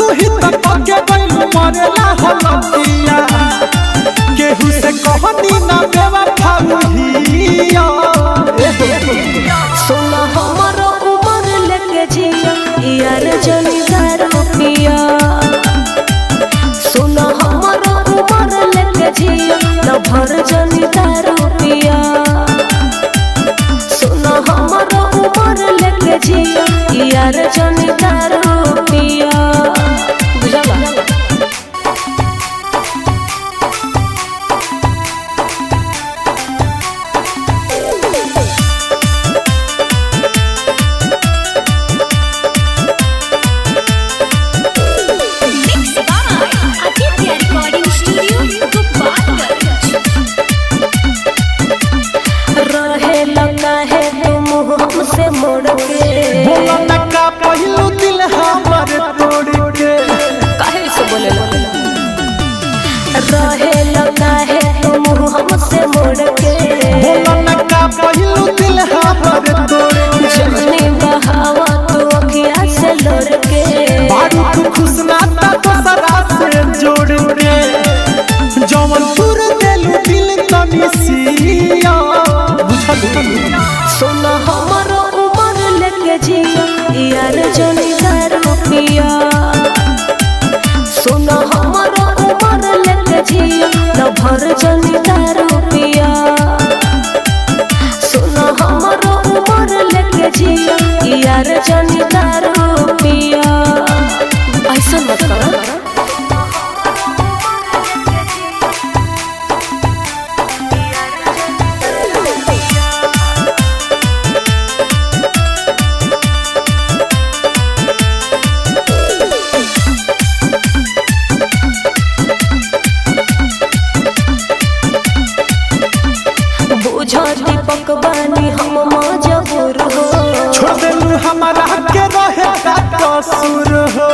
तू ही तो पके गइलू मरेला हलतिया केहू से कहनी ना बेवफा हिया सोना हमारो उम्र लेके जिया यार जनी दारू पिया सोना हमारो उम्र लेके जिया न भर जनी दारू पिया सोना हमारो उम्र लेके जिया यार जनी दारू पिया बुझला हमसे मोड़ के बोला नका पहिलो दिल हमर तोड़ के काहे से बोले रहे लगा है तुम हमसे मोड़ के बोला नका पहिलो दिल हमर तोड़ के जमनी बहावा तू अखियां से लोर के बारू तू खुश ना ता दूसरा से जोड़ के जवन तुर देलू दिल तनी सिया बुझल सोना हमारो उम्र लेके जिया यार जनी दारू पिया सोना हमारो उम्र लेके जिया न भर जनी दारू पिया सोना हमारो उम्र लेके जिया यार जनी दारू पिया ऐसा मत करो दीपक बानी हम मजबूर हो छोड़ देलू हमारा के रहे का कसूर हो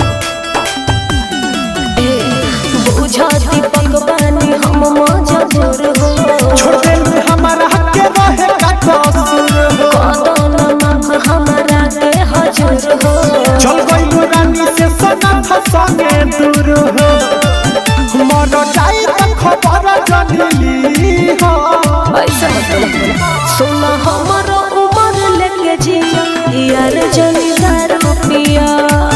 बुझा दीपक बानी हम मजबूर हो छोड़ देलू हमारा के रहे का कसूर हो कदन नख हमारा के हजूर हो चल गइलू रानी से सनथ संगे दूर हो मर जाई त खबर जनिली हो ऐसा सोना हमारो उम्र लेके जिया यार जनी दारू पिया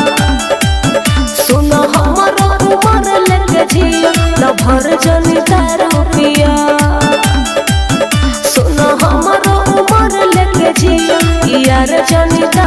सोना हमारो उम्र लेके जिया न भर जनी दारू पिया सोना हमारो उम्र लेके जिया यार जनी